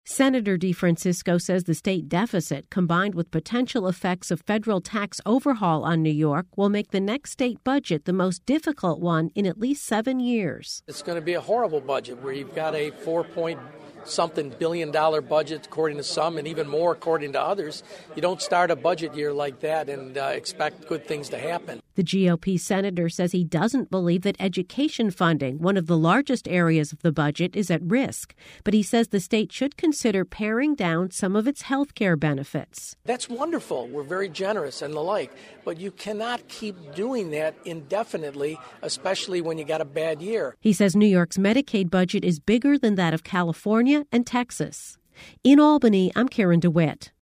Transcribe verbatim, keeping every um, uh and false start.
Senator DeFrancisco says the state deficit, combined with potential effects of federal tax overhaul on New York, will make the next state budget the most difficult one in at least seven years. It's going to be a horrible budget where you've got a four point something billion dollar budget according to some and even more according to others. You don't start a budget year like that and uh, expect good things to happen. The G O P senator says he doesn't believe that education funding, one of the largest areas of the budget, is at risk. But he says the state should consider paring down some of its health care benefits. That's wonderful. We're very generous and the like. But you cannot keep doing that indefinitely, especially when you got a bad year. He says New York's Medicaid budget is bigger than that of California and Texas. In Albany, I'm Karen DeWitt.